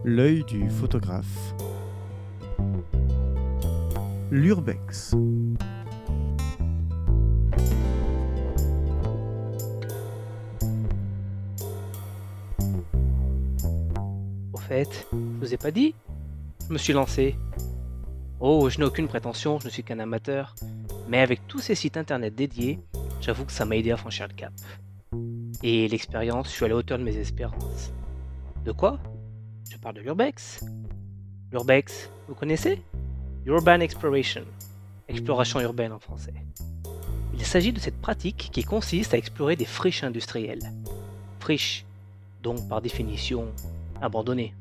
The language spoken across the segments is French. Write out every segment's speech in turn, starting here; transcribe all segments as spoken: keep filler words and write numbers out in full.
L'œil du photographe. L'urbex. Au fait, je vous ai pas dit? Je me suis lancé. Oh, je n'ai aucune prétention, je ne suis qu'un amateur. Mais avec tous ces sites internet dédiés, j'avoue que ça m'a aidé à franchir le cap. Et l'expérience, je suis à la hauteur de mes espérances. De quoi? Je parle de l'urbex. L'urbex, vous connaissez? Urban Exploration. Exploration urbaine en français. Il s'agit de cette pratique qui consiste à explorer des friches industrielles. Friches, donc par définition abandonnées.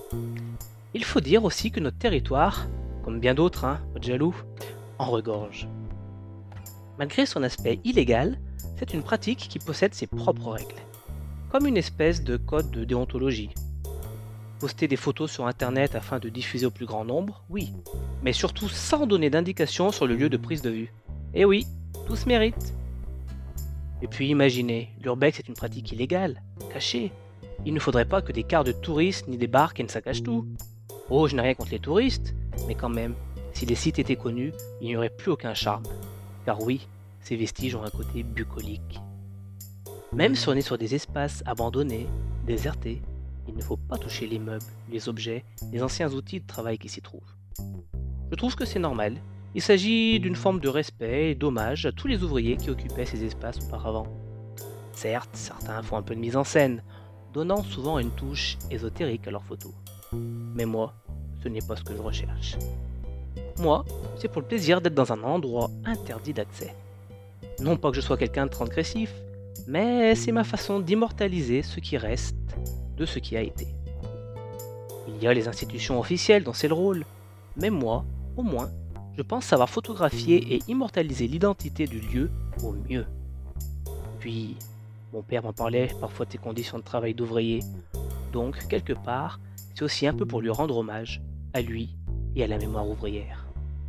Il faut dire aussi que notre territoire, comme bien d'autres, hein, pas de jaloux, en regorge. Malgré son aspect illégal, c'est une pratique qui possède ses propres règles, comme une espèce de code de déontologie. Poster des photos sur internet afin de diffuser au plus grand nombre, oui, mais surtout sans donner d'indication sur le lieu de prise de vue. Et oui, tout se mérite. Et puis imaginez, l'urbex est une pratique illégale, cachée. Il ne faudrait pas que des cars de touristes ni des barques ne saccagent tout. Oh, je n'ai rien contre les touristes, mais quand même, si les sites étaient connus, il n'y aurait plus aucun charme. Car oui, ces vestiges ont un côté bucolique. Même si on est sur des espaces abandonnés, désertés, il ne faut pas toucher les meubles, les objets, les anciens outils de travail qui s'y trouvent. Je trouve que c'est normal. Il s'agit d'une forme de respect et d'hommage à tous les ouvriers qui occupaient ces espaces auparavant. Certes, certains font un peu de mise en scène, donnant souvent une touche ésotérique à leurs photos. Mais moi, ce n'est pas ce que je recherche. Moi, c'est pour le plaisir d'être dans un endroit interdit d'accès. Non pas que je sois quelqu'un de transgressif, mais c'est ma façon d'immortaliser ce qui reste de ce qui a été. Il y a les institutions officielles dont c'est le rôle, mais moi, au moins, je pense savoir photographier et immortaliser l'identité du lieu au mieux. Puis, mon père m'en parlait parfois de ses conditions de travail d'ouvrier, donc, quelque part, c'est aussi un peu pour lui rendre hommage, à lui et à la mémoire ouvrière.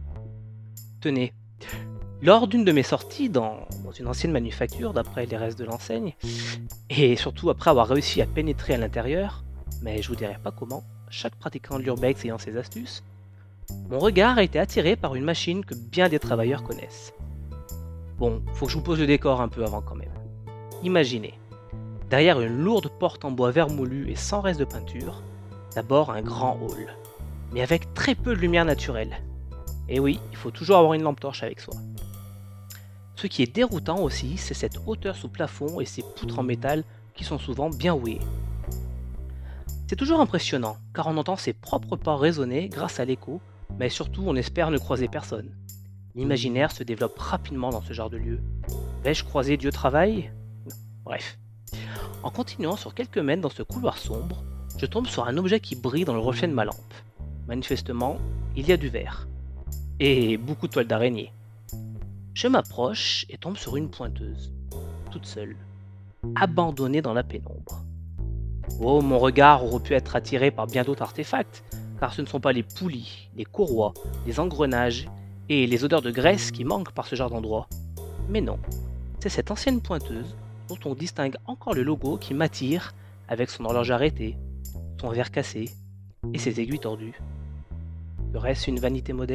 Tenez, lors d'une de mes sorties dans, dans une ancienne manufacture, d'après les restes de l'enseigne, et surtout après avoir réussi à pénétrer à l'intérieur, mais je vous dirai pas comment, chaque pratiquant de l'urbex ayant ses astuces, mon regard a été attiré par une machine que bien des travailleurs connaissent. Bon, faut que je vous pose le décor un peu avant quand même. Imaginez, derrière une lourde porte en bois vermoulu et sans reste de peinture, d'abord un grand hall, mais avec très peu de lumière naturelle. Et oui, il faut toujours avoir une lampe torche avec soi. Ce qui est déroutant aussi, c'est cette hauteur sous plafond et ces poutres en métal qui sont souvent bien rouillées. C'est toujours impressionnant, car on entend ses propres pas résonner grâce à l'écho, mais surtout on espère ne croiser personne. L'imaginaire se développe rapidement dans ce genre de lieu. Vais-je croiser Dieu travail ? Bref. En continuant sur quelques mètres dans ce couloir sombre, je tombe sur un objet qui brille dans le reflet de ma lampe. Manifestement, il y a du verre. Et beaucoup de toiles d'araignée. Je m'approche et tombe sur une pointeuse, toute seule, abandonnée dans la pénombre. Oh, mon regard aurait pu être attiré par bien d'autres artefacts, car ce ne sont pas les poulies, les courroies, les engrenages et les odeurs de graisse qui manquent par ce genre d'endroit. Mais non, c'est cette ancienne pointeuse dont on distingue encore le logo qui m'attire avec son horloge arrêtée, son verre cassé et ses aiguilles tordues. Serait-ce une vanité moderne ?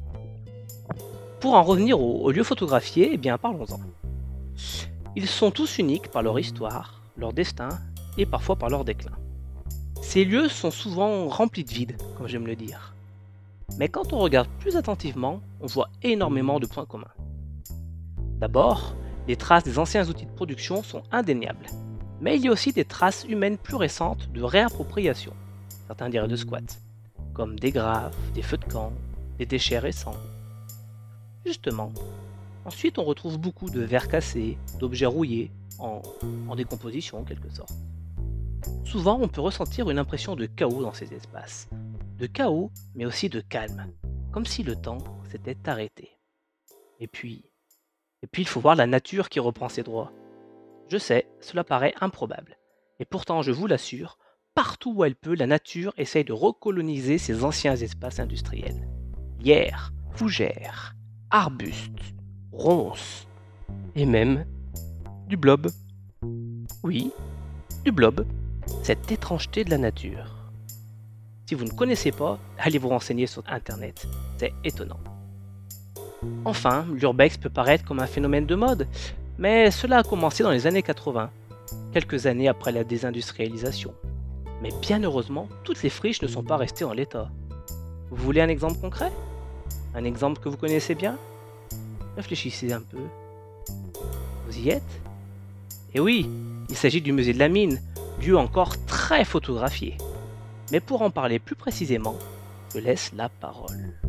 Pour en revenir aux, aux lieux photographiés, eh bien parlons-en. Ils sont tous uniques par leur histoire, leur destin et parfois par leur déclin. Ces lieux sont souvent remplis de vide, comme j'aime le dire. Mais quand on regarde plus attentivement, on voit énormément de points communs. D'abord, les traces des anciens outils de production sont indéniables. Mais il y a aussi des traces humaines plus récentes de réappropriation, certains diraient de squat, comme des graphes, des feux de camp, des déchets récents. Justement, ensuite on retrouve beaucoup de verres cassés, d'objets rouillés, en, en décomposition en quelque sorte. Souvent on peut ressentir une impression de chaos dans ces espaces. De chaos, mais aussi de calme, comme si le temps s'était arrêté. Et puis, et puis il faut voir la nature qui reprend ses droits. Je sais, cela paraît improbable. Et pourtant, je vous l'assure, partout où elle peut, la nature essaye de recoloniser ces anciens espaces industriels. Lierres, fougères, arbustes, ronces, et même du blob. Oui, du blob, cette étrangeté de la nature. Si vous ne connaissez pas, allez vous renseigner sur Internet. C'est étonnant. Enfin, l'urbex peut paraître comme un phénomène de mode, mais cela a commencé dans les années quatre-vingts, quelques années après la désindustrialisation. Mais bien heureusement, toutes les friches ne sont pas restées en l'état. Vous voulez un exemple concret? Un exemple que vous connaissez bien? Réfléchissez un peu. Vous y êtes? Et oui, il s'agit du musée de la mine, lieu encore très photographié. Mais pour en parler plus précisément, je laisse la parole.